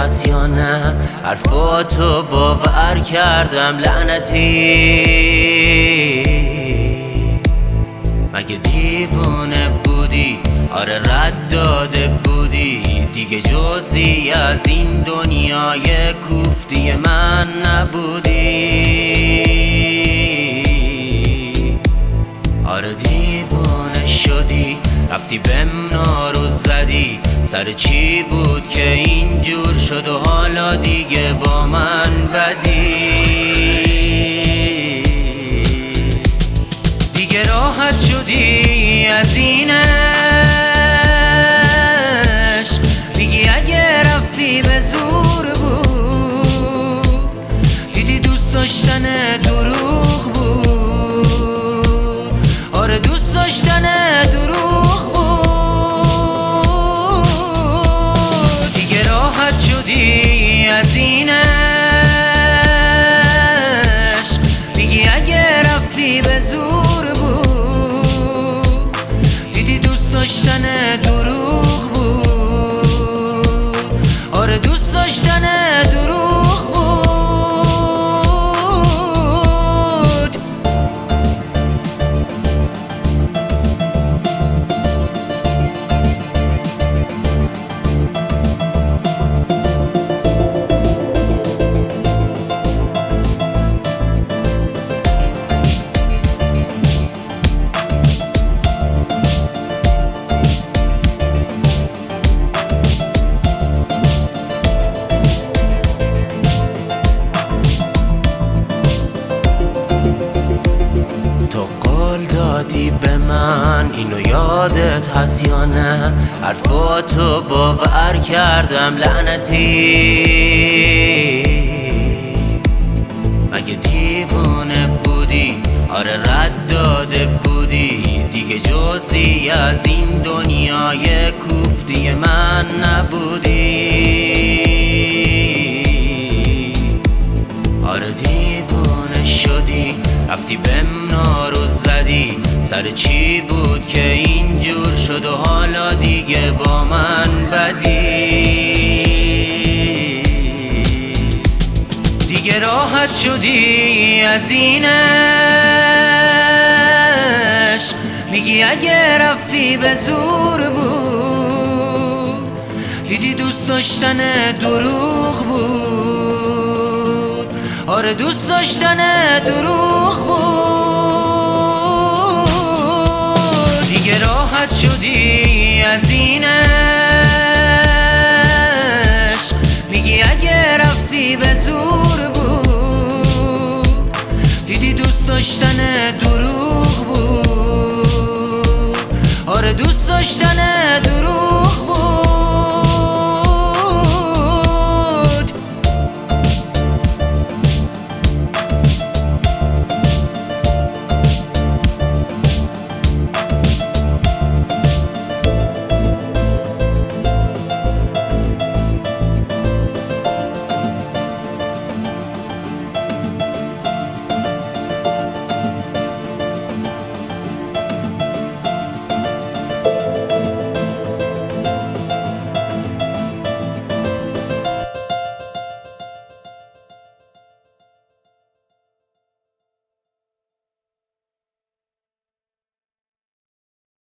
هست یا نه، حرفاتو باور کردم لعنتی. مگه دیوونه بودی؟ آره رد داده بودی دیگه، جزی از این دنیای کوفتی من نبودی. آره دیوونه شدی، رفتی بمنا رو زدی. سر چی بود که اینجور شد و حالا دیگه با من بدی؟ دیگه راحت شدی از این عشق، میگی اگه رفتی به زور بود، دیدی دوست داشتن دروغ بود. آره دوست داشتن دروغ بود. دیگه راحت شدی از این عشق، میگی اگه رفتی به زور بود، دیدی دوست داشتن دروغ بود. آره دوست داشتن دروغ بود. دادی به من اینو یادت هست یا نه، حرفاتو باور کردم لعنتی. مگه دیوونه بودی؟ آره رد داده بودی دیگه، جزی از این دنیای کوفتی من نبودی. آره دیوونه شدی، رفتی بمنا رو زدی. سر چی بود که اینجور شد و حالا دیگه با من بدی؟ دیگه راحت شدی از این عشق، میگی اگه رفتی به زور بود، دیدی دوست داشتن دروغ بود. آره دوست داشتن دروغ بود. دیگه راحت شدی از این عشق، میگی اگه رفتی به زور بود، دیدی دوست داشتن دروغ بود. آره دوست داشتن دروغ